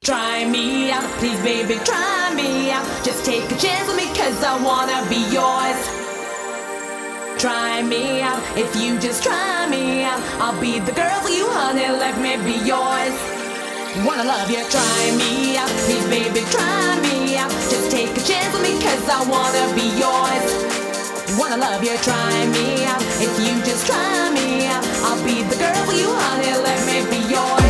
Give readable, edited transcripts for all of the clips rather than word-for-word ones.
Try me out, please baby, try me out. Just take a chance with me, cause I wanna be yours. Try me out, if you just try me out, I'll be the girl for you, honey, let me be yours. Wanna love you, try me out, please baby, try me out. Just take a chance with me, cause I wanna be yours. Wanna love you, try me out, if you just try me out, I'll be the girl for you, honey, let me be yours.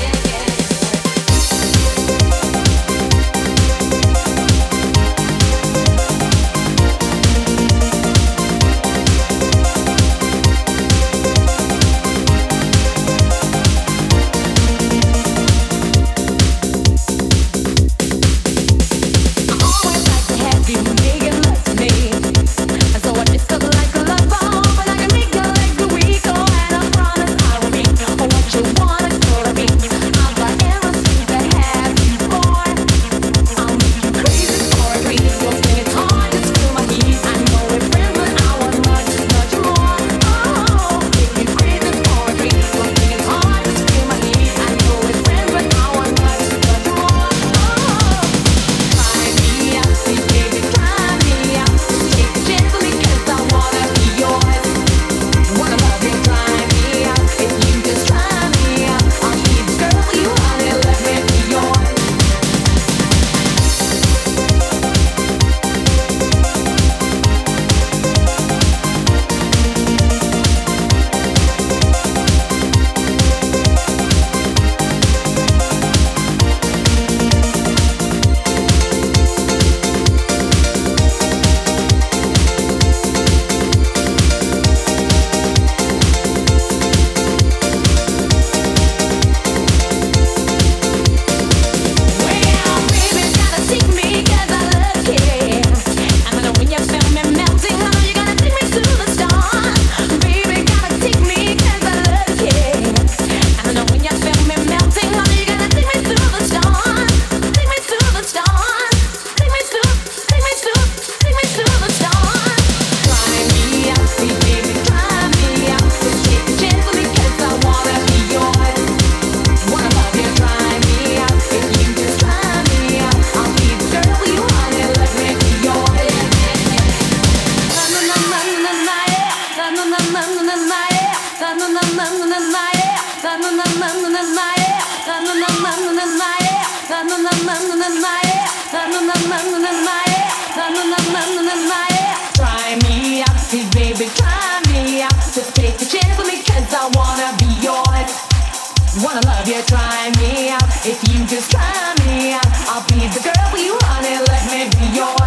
Try me out, please baby, try me out. Just take a chance with me, cause I wanna be yours. Wanna love you, try me out. If you just try me out, I'll be the girl for you, honey, let me be yours.